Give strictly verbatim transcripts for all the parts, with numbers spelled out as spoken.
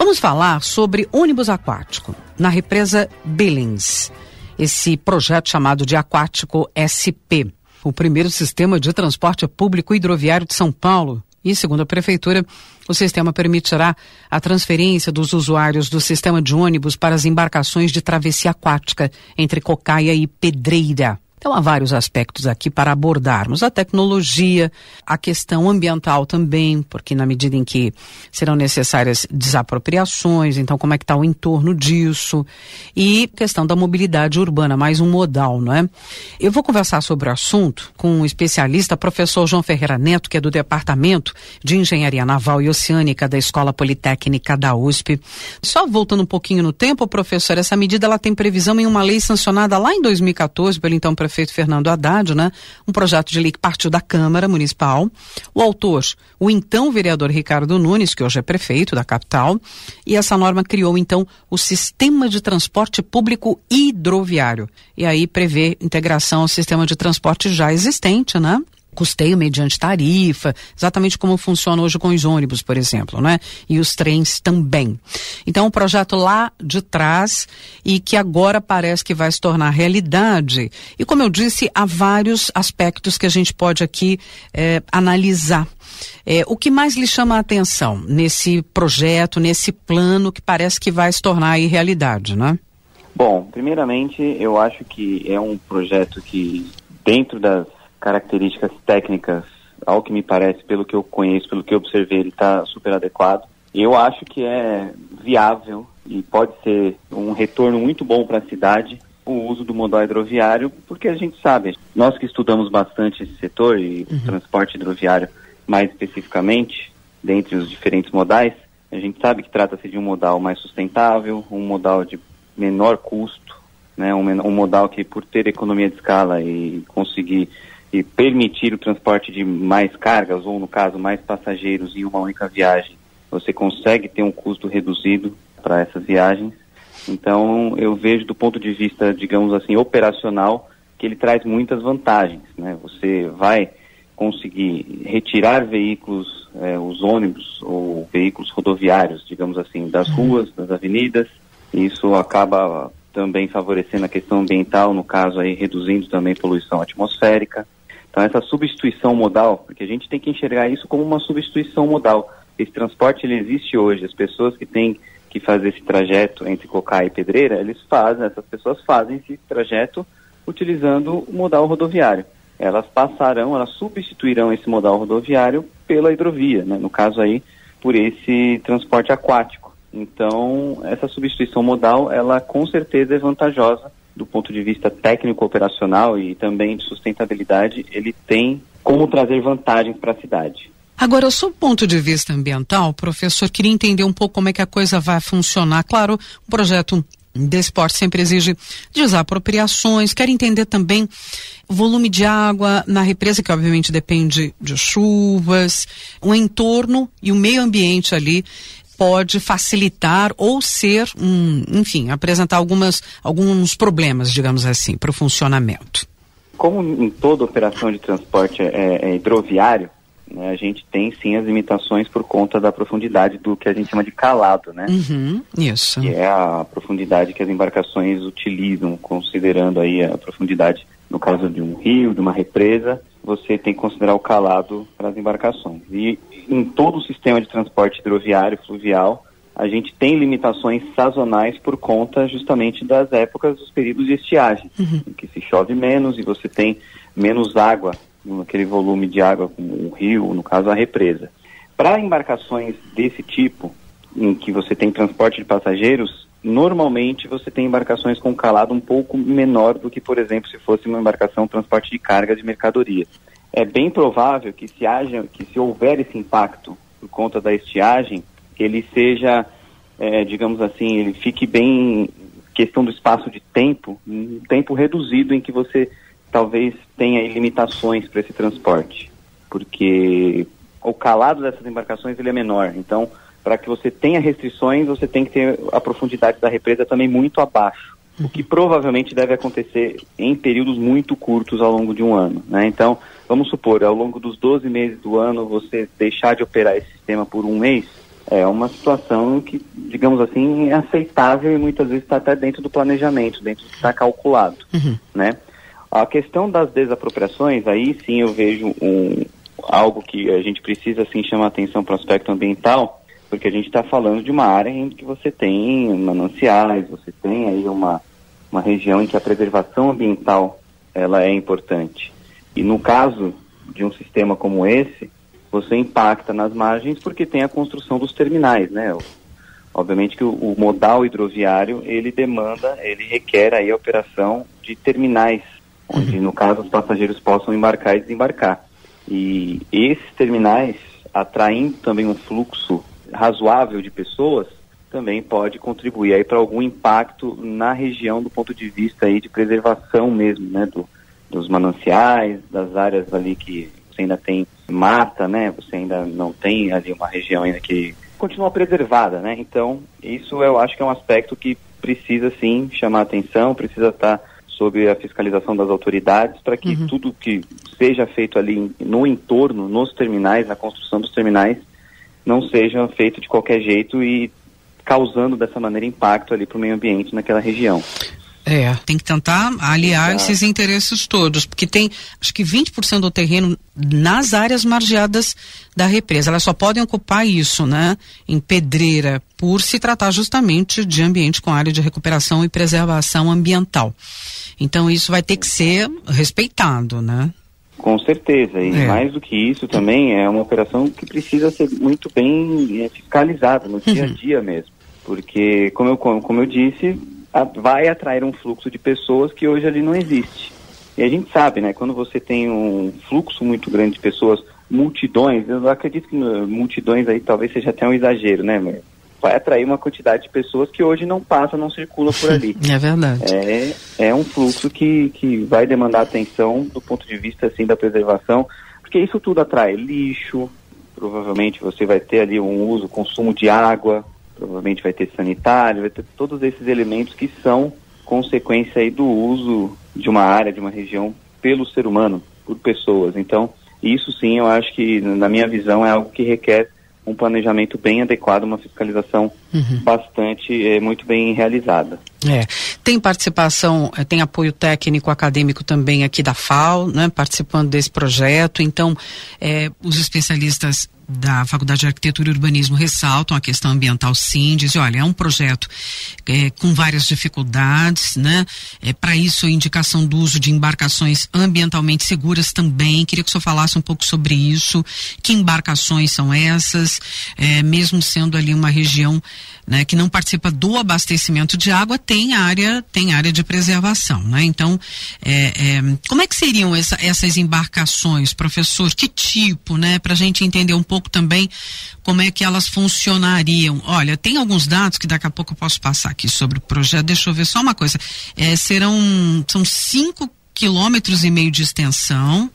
Vamos falar sobre ônibus aquático na represa Billings. Esse projeto chamado de Aquático S P, o primeiro sistema de transporte público hidroviário de São Paulo. E, segundo a Prefeitura, o sistema permitirá a transferência dos usuários do sistema de ônibus para as embarcações de travessia aquática entre Cocaia e Pedreira. Então, há vários aspectos aqui para abordarmos. A tecnologia, a questão ambiental também, porque na medida em que serão necessárias desapropriações, então como é que está o entorno disso? E questão da mobilidade urbana, mais um modal, não é? Eu vou conversar sobre o assunto com um especialista, professor João Ferreira Neto, que é do Departamento de Engenharia Naval e Oceânica da Escola Politécnica da U S P. Só voltando um pouquinho no tempo, professor, essa medida ela tem previsão em uma lei sancionada lá em dois mil e quatorze pelo então prefeito Fernando Haddad, né? Um projeto de lei que partiu da Câmara Municipal. O autor, o então vereador Ricardo Nunes, que hoje é prefeito da capital, e essa norma criou então o Sistema de Transporte Público Hidroviário. E aí prevê integração ao sistema de transporte já existente, né? Custeio mediante tarifa, exatamente como funciona hoje com os ônibus, por exemplo, né? E os trens também. Então, um projeto lá de trás e que agora parece que vai se tornar realidade. E como eu disse, há vários aspectos que a gente pode aqui eh, analisar. Eh, o que mais lhe chama a atenção nesse projeto, nesse plano que parece que vai se tornar aí realidade, né? Bom, primeiramente, eu acho que é um projeto que, dentro das características técnicas, ao que me parece, pelo que eu conheço, pelo que eu observei, ele está super adequado. Eu acho que é viável e pode ser um retorno muito bom para a cidade o uso do modal hidroviário, porque a gente sabe, nós que estudamos bastante esse setor e uhum. o transporte hidroviário mais especificamente, dentre os diferentes modais, a gente sabe que trata-se de um modal mais sustentável, um modal de menor custo, né, um, um modal que, por ter economia de escala e conseguir e permitir o transporte de mais cargas, ou no caso, mais passageiros em uma única viagem, você consegue ter um custo reduzido para essas viagens. Então, eu vejo do ponto de vista, digamos assim, operacional, que ele traz muitas vantagens, né? Você vai conseguir retirar veículos, eh, os ônibus ou veículos rodoviários, digamos assim, das ruas, das avenidas. Isso acaba também favorecendo a questão ambiental, no caso aí, reduzindo também poluição atmosférica. Então, essa substituição modal, porque a gente tem que enxergar isso como uma substituição modal. Esse transporte, ele existe hoje. As pessoas que têm que fazer esse trajeto entre Cocaia e Pedreira, eles fazem, essas pessoas fazem esse trajeto utilizando o modal rodoviário. Elas passarão, elas substituirão esse modal rodoviário pela hidrovia, né? No caso aí, por esse transporte aquático. Então, essa substituição modal, ela com certeza é vantajosa do ponto de vista técnico-operacional e também de sustentabilidade. Ele tem como trazer vantagens para a cidade. Agora, sob o ponto de vista ambiental, professor, queria entender um pouco como é que a coisa vai funcionar. Claro, o projeto desse porte sempre exige desapropriações. Quero entender também o volume de água na represa, que obviamente depende de chuvas, o entorno e o meio ambiente ali pode facilitar ou ser, um, enfim, apresentar algumas, alguns problemas, digamos assim, para o funcionamento. Como em toda operação de transporte é, é hidroviário, né, a gente tem sim as limitações por conta da profundidade do que a gente chama de calado, né? Uhum, isso. Que é a profundidade que as embarcações utilizam, considerando aí a profundidade, no caso de um rio, de uma represa, você tem que considerar o calado para as embarcações. E em todo o sistema de transporte hidroviário, fluvial, a gente tem limitações sazonais por conta justamente das épocas, dos períodos de estiagem, uhum. em que se chove menos e você tem menos água, aquele volume de água como o rio, no caso a represa. Para embarcações desse tipo, em que você tem transporte de passageiros, normalmente você tem embarcações com calado um pouco menor do que, por exemplo, se fosse uma embarcação transporte de carga de mercadoria. É bem provável que se haja, que se houver esse impacto por conta da estiagem, ele seja, é, digamos assim, ele fique bem, questão do espaço de tempo, um tempo reduzido em que você talvez tenha limitações para esse transporte, porque o calado dessas embarcações ele é menor. Então, para que você tenha restrições, você tem que ter a profundidade da represa também muito abaixo, uhum. o que provavelmente deve acontecer em períodos muito curtos ao longo de um ano, né? Então, vamos supor, ao longo dos doze meses do ano, você deixar de operar esse sistema por um mês, é uma situação que, digamos assim, é aceitável e muitas vezes está até dentro do planejamento, dentro do que está calculado, uhum. né? A questão das desapropriações, aí sim eu vejo um, algo que a gente precisa sim chamar atenção para o aspecto ambiental, porque a gente está falando de uma área em que você tem mananciais, você tem aí uma, uma região em que a preservação ambiental ela é importante. E no caso de um sistema como esse, você impacta nas margens porque tem a construção dos terminais, né? Obviamente que o, o modal hidroviário, ele demanda, ele requer aí a operação de terminais, onde no caso os passageiros possam embarcar e desembarcar. E esses terminais, atraindo também um fluxo razoável de pessoas, também pode contribuir aí para algum impacto na região do ponto de vista aí de preservação mesmo, né? Do, dos mananciais, das áreas ali que você ainda tem mata, né? Você ainda não tem ali uma região ainda que continua preservada, né? Então, isso eu acho que é um aspecto que precisa sim chamar atenção, precisa estar sob a fiscalização das autoridades para que uhum. tudo que seja feito ali no entorno, nos terminais, na construção dos terminais, não seja feito de qualquer jeito e causando dessa maneira impacto ali para o meio ambiente naquela região. É, tem que tentar aliar Exato. esses interesses todos, porque tem, acho que vinte por cento do terreno nas áreas margeadas da represa. Elas só podem ocupar isso, né, em pedreira, por se tratar justamente de ambiente com área de recuperação e preservação ambiental. Então isso vai ter que ser respeitado, né? Com certeza, e é. mais do que isso também é uma operação que precisa ser muito bem é, fiscalizada no dia a dia uhum. mesmo, porque como eu, como eu disse, a, vai atrair um fluxo de pessoas que hoje ali não existe. E a gente sabe, né, quando você tem um fluxo muito grande de pessoas, multidões, eu acredito que multidões aí talvez seja até um exagero, né, mas vai atrair uma quantidade de pessoas que hoje não passa, não circula por ali. É verdade. É, é um fluxo que, que vai demandar atenção do ponto de vista, assim, da preservação, porque isso tudo atrai lixo, provavelmente você vai ter ali um uso, consumo de água, provavelmente vai ter sanitário, vai ter todos esses elementos que são consequência aí do uso de uma área, de uma região, pelo ser humano, por pessoas. Então, isso sim, eu acho que, na minha visão, é algo que requer um planejamento bem adequado, uma fiscalização uhum. bastante, é, muito bem realizada. É, tem participação, tem apoio técnico acadêmico também aqui da F A O, né, participando desse projeto. Então, é, os especialistas da Faculdade de Arquitetura e Urbanismo ressaltam a questão ambiental, sim, dizem, olha, é um projeto é, com várias dificuldades, né? É, para isso, a indicação do uso de embarcações ambientalmente seguras também. Queria que o senhor falasse um pouco sobre isso. Que embarcações são essas? É, mesmo sendo ali uma região, né, que não participa do abastecimento de água, tem área, tem área de preservação, né? Então, é, é, como é que seriam essa, essas embarcações, professor? Que tipo, né? Para a gente entender um pouco também como é que elas funcionariam. Olha, tem alguns dados que daqui a pouco eu posso passar aqui sobre o projeto. Deixa eu ver só uma coisa. É, serão, são cinco quilômetros e meio de extensão.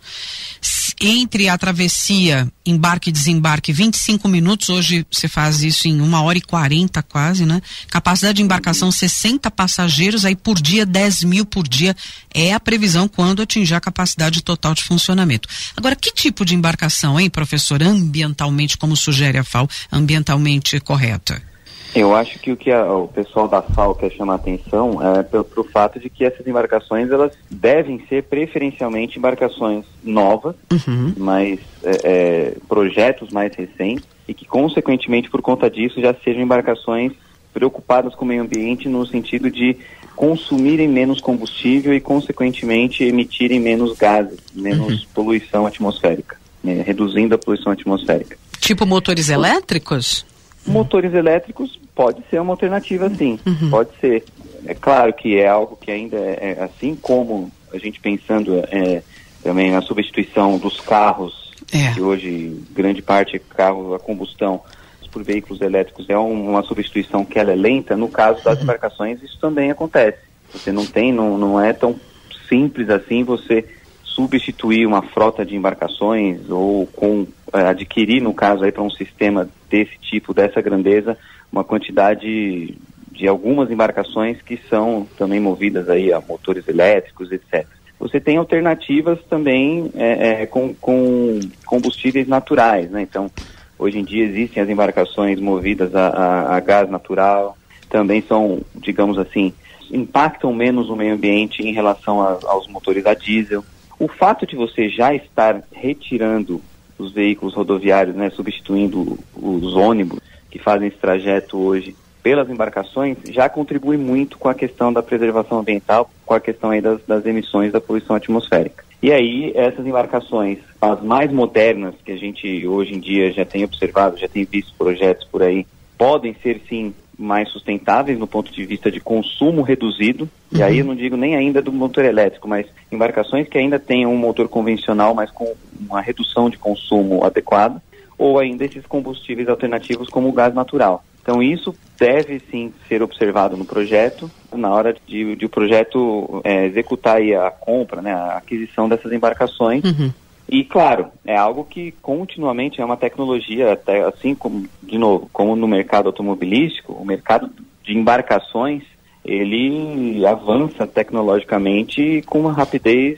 Entre a travessia, embarque e desembarque, vinte e cinco minutos, hoje você faz isso em uma hora e quarenta quase, né? Capacidade de embarcação sessenta passageiros, aí por dia dez mil por dia é a previsão quando atingir a capacidade total de funcionamento. Agora, que tipo de embarcação, hein, professor, ambientalmente, como sugere a F A O, ambientalmente correta? Eu acho que o que a, o pessoal da F A O quer chamar a atenção é para o fato de que essas embarcações, elas devem ser preferencialmente embarcações novas, uhum. mas é, é, projetos mais recentes, e que consequentemente por conta disso já sejam embarcações preocupadas com o meio ambiente no sentido de consumirem menos combustível e consequentemente emitirem menos gases, menos uhum. poluição atmosférica, né, reduzindo a poluição atmosférica. Tipo motores elétricos? Motores elétricos pode ser uma alternativa, sim, uhum. pode ser. É claro que é algo que ainda é, é assim como a gente pensando é, também na substituição dos carros, é. que hoje grande parte é carro a combustão, por veículos elétricos, é um, uma substituição que ela é lenta. No caso das uhum. embarcações, isso também acontece. Você não tem, não, não é tão simples assim você substituir uma frota de embarcações ou com é, adquirir, no caso aí, para um sistema desse tipo, dessa grandeza, uma quantidade de algumas embarcações que são também movidas aí a motores elétricos, etcétera. Você tem alternativas também é, é, com, com combustíveis naturais, né? Então, Hoje em dia existem as embarcações movidas a, a, a gás natural, também são, digamos assim, impactam menos o meio ambiente em relação a, aos motores a diesel. O fato de você já estar retirando os veículos rodoviários, né, substituindo os ônibus que fazem esse trajeto hoje pelas embarcações, já contribui muito com a questão da preservação ambiental, com a questão aí das, das emissões da poluição atmosférica. E aí, essas embarcações, as mais modernas, que a gente hoje em dia já tem observado, já tem visto projetos por aí, podem ser sim mais sustentáveis no ponto de vista de consumo reduzido, uhum. E aí eu não digo nem ainda do motor elétrico, mas embarcações que ainda tenham um motor convencional, mas com uma redução de consumo adequada, ou ainda esses combustíveis alternativos como o gás natural. Então isso deve sim ser observado no projeto, na hora de, de o projeto é, executar aí a compra, né, a aquisição dessas embarcações. Uhum. E claro, é algo que continuamente é uma tecnologia, até assim como, de novo, como no mercado automobilístico, o mercado de embarcações, ele avança tecnologicamente com uma rapidez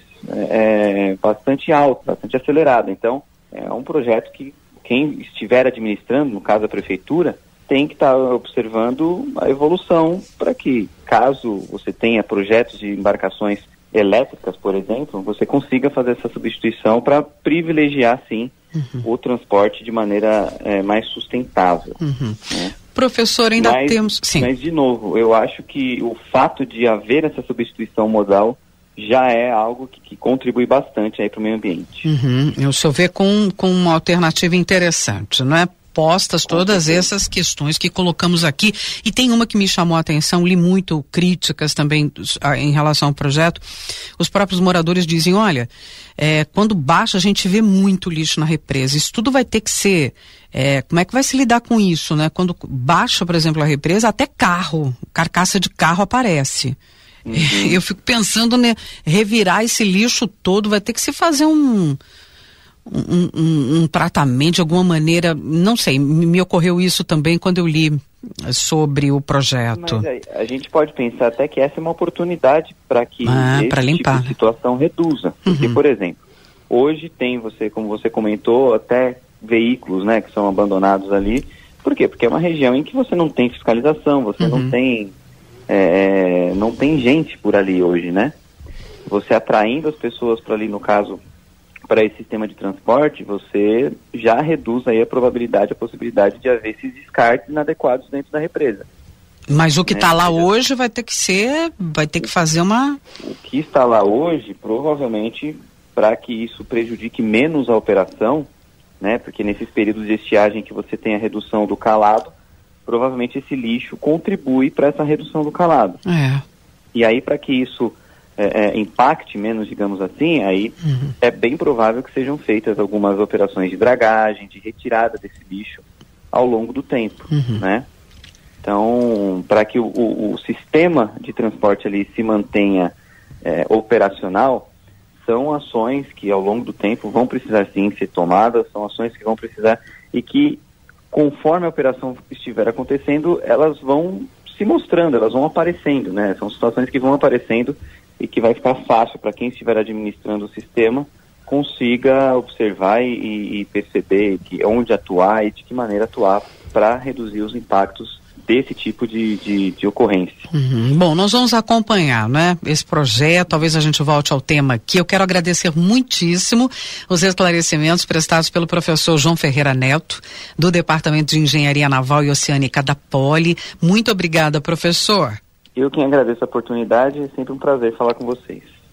é, bastante alta, bastante acelerada. Então, é um projeto que quem estiver administrando, no caso a prefeitura, tem que estar observando a evolução para que, caso você tenha projetos de embarcações elétricas, por exemplo, você consiga fazer essa substituição para privilegiar, sim, uhum. o transporte de maneira é, mais sustentável. Uhum. Né? Professor, ainda mas, temos... Sim. Mas, de novo, eu acho que o fato de haver essa substituição modal já é algo que, que contribui bastante aí para o meio ambiente. Uhum. O senhor vê com, com uma alternativa interessante, não é? Postas todas essas questões que colocamos aqui, e tem uma que me chamou a atenção, li muito críticas também em relação ao projeto. Os próprios moradores dizem, olha, é, quando baixa a gente vê muito lixo na represa, isso tudo vai ter que ser, é, como é que vai se lidar com isso, né? Quando baixa, por exemplo, a represa, até carro, carcaça de carro aparece. Uhum. Eu fico pensando, né, revirar esse lixo todo, vai ter que se fazer um... Um, um, um tratamento de alguma maneira, não sei, me ocorreu isso também quando eu li sobre o projeto. Mas a, a gente pode pensar até que essa é uma oportunidade para que ah, esse pra limpar, tipo de situação reduza. Porque, uhum. por exemplo, hoje tem, você, como você comentou, até veículos, né, que são abandonados ali. Por quê? Porque é uma região em que você não tem fiscalização, você uhum. não tem é, não tem gente por ali hoje, né? Você atraindo as pessoas para ali, no caso, para esse sistema de transporte, você já reduz aí a probabilidade, a possibilidade de haver esses descartes inadequados dentro da represa. Mas o que está né? lá hoje vai ter que ser, vai ter que fazer uma... O que está lá hoje, provavelmente, para que isso prejudique menos a operação, né? Porque nesses períodos de estiagem que você tem a redução do calado, provavelmente esse lixo contribui para essa redução do calado. É. E aí, para que isso... É, é, impacte menos, digamos assim, aí uhum. é bem provável que sejam feitas algumas operações de dragagem, de retirada desse lixo ao longo do tempo, uhum. né? Então, para que o, o, o sistema de transporte ali se mantenha é, operacional, são ações que ao longo do tempo vão precisar sim ser tomadas, são ações que vão precisar e que, conforme a operação estiver acontecendo, elas vão se mostrando, elas vão aparecendo, né? São situações que vão aparecendo e que vai ficar fácil para quem estiver administrando o sistema consiga observar e, e perceber que, onde atuar e de que maneira atuar para reduzir os impactos desse tipo de, de, de ocorrência. Uhum. Bom, nós vamos acompanhar, né, esse projeto, talvez a gente volte ao tema aqui. Eu quero agradecer muitíssimo os esclarecimentos prestados pelo professor João Ferreira Neto, do Departamento de Engenharia Naval e Oceânica da Poli. Muito obrigada, professor. Eu quem agradeço a oportunidade, é sempre um prazer falar com vocês.